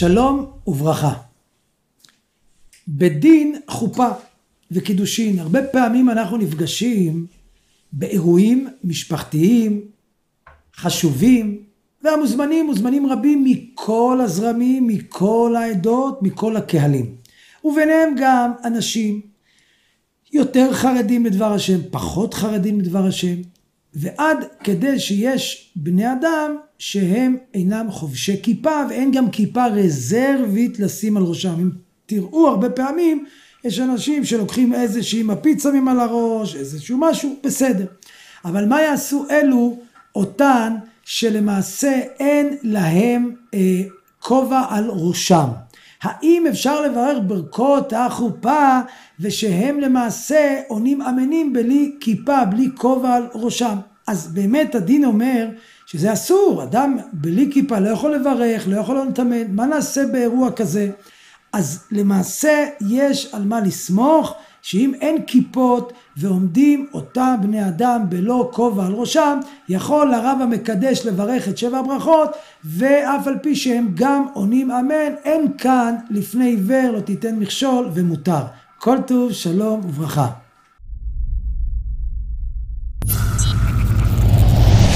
שלום וברכה. בדין חופה וקידושין, הרבה פעמים אנחנו נפגשים באירועים משפחתיים חשובים, והמוזמנים רבים מכל הזרמים, מכל העדות, מכל הקהלים. וביניהם גם אנשים יותר חרדים לדבר השם, פחות חרדים לדבר השם, ועד כדי שיש בני אדם שהם אינם חובשי כיפה, ואין גם כיפה רזרבית לשים על ראשם. אם תראו הרבה פעמים, יש אנשים שלוקחים איזושהי מפית שמים על הראש, איזשהו משהו, בסדר. אבל מה יעשו אלו אותן שלמעשה אין להם כובע על ראשם? האם אפשר לברר ברכות החופה ושהם למעשה עונים אמנים בלי כיפה, בלי כובע על ראשם? אז באמת הדין אומר שזה אסור, אדם בלי כיפה לא יכול לברך, לא יכול להתאמן, מה נעשה באירוע כזה? אז למעשה יש על מה לסמוך, שאם אין כיפות ועומדים אותם בני אדם בלא כובע על ראשם, יכול הרב המקדש לברך את 7 ברכות, ואף על פי שהם גם עונים אמן, אין כאן לפני עיוור לא תיתן מכשול ומותר. כל טוב, שלום וברכה.